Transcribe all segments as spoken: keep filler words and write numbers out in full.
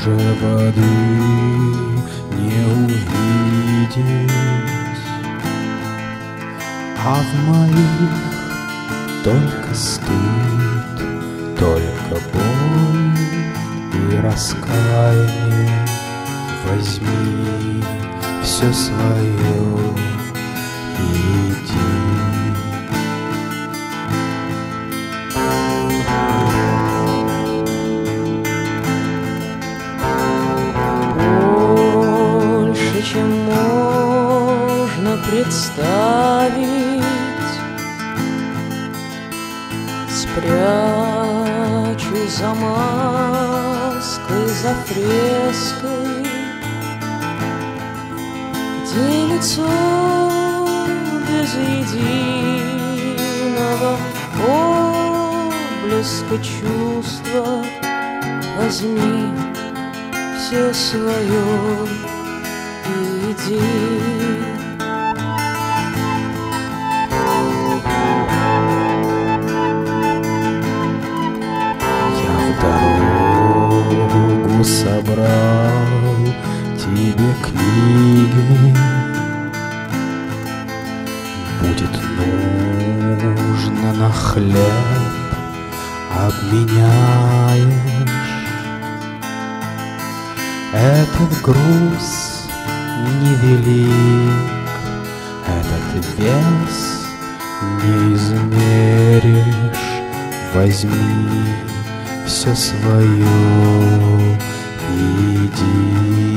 уже воды не увидеть, а в моих только стыд, только боль и раскаяние. Возьми все свое и иди. Больше, чем можно представить, спрячу за маской, за фреской, где лицо без единого отблеска чувства. Возьми все свое и иди. Дорогу собрал тебе книги, будет нужно на хлеб обменяешь. Этот груз невелик, этот вес не измеришь. Возьми все свое и иди.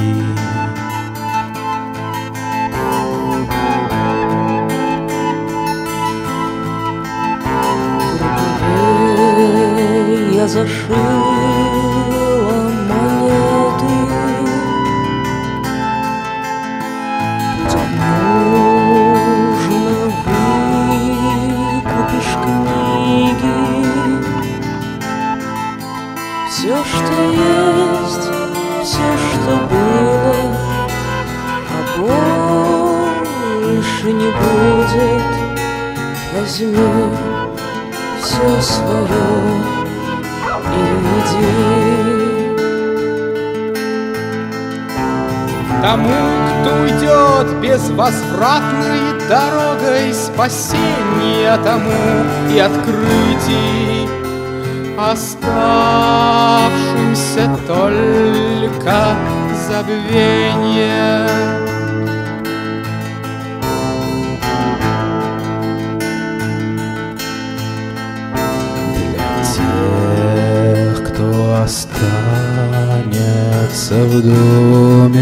Я зашила монеты, будет нужно выкупишь книги. Все, что есть, все, что было, а больше не будет. Возьми все свое и иди. Тому, кто идет безвозвратной дорогой спасения, тому и открытий, оставшимся только забвение. Тех, кто останется в доме,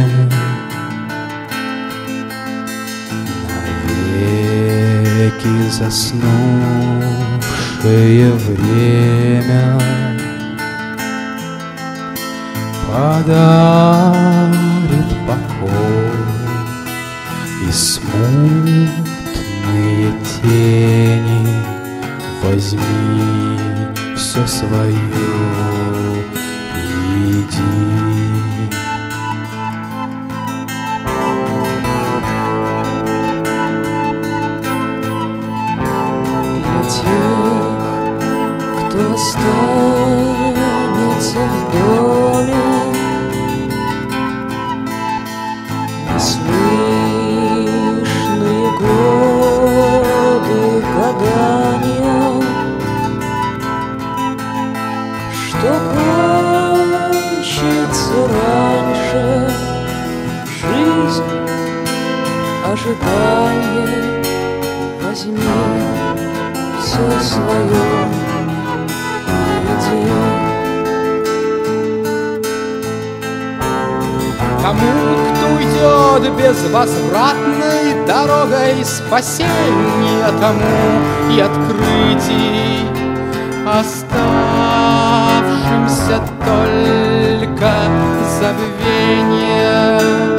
навеки заснувшее время подарит покой и смутные тени. Возьми все свое и иди. Для тех, кто останется в доме, неслышные годы гадания, что кончится раньше жизнь, ожидание. Возьми все свое и иди. Тому, кто идет безвозвратной дорогой спасения, тому и открытий, оставшимся только забвение.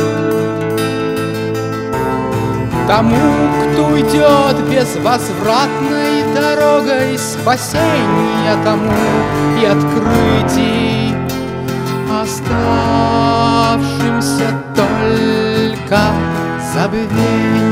Тому, кто идет безвозвратной дорогой спасения, тому и открытий, оставшимся только забвение.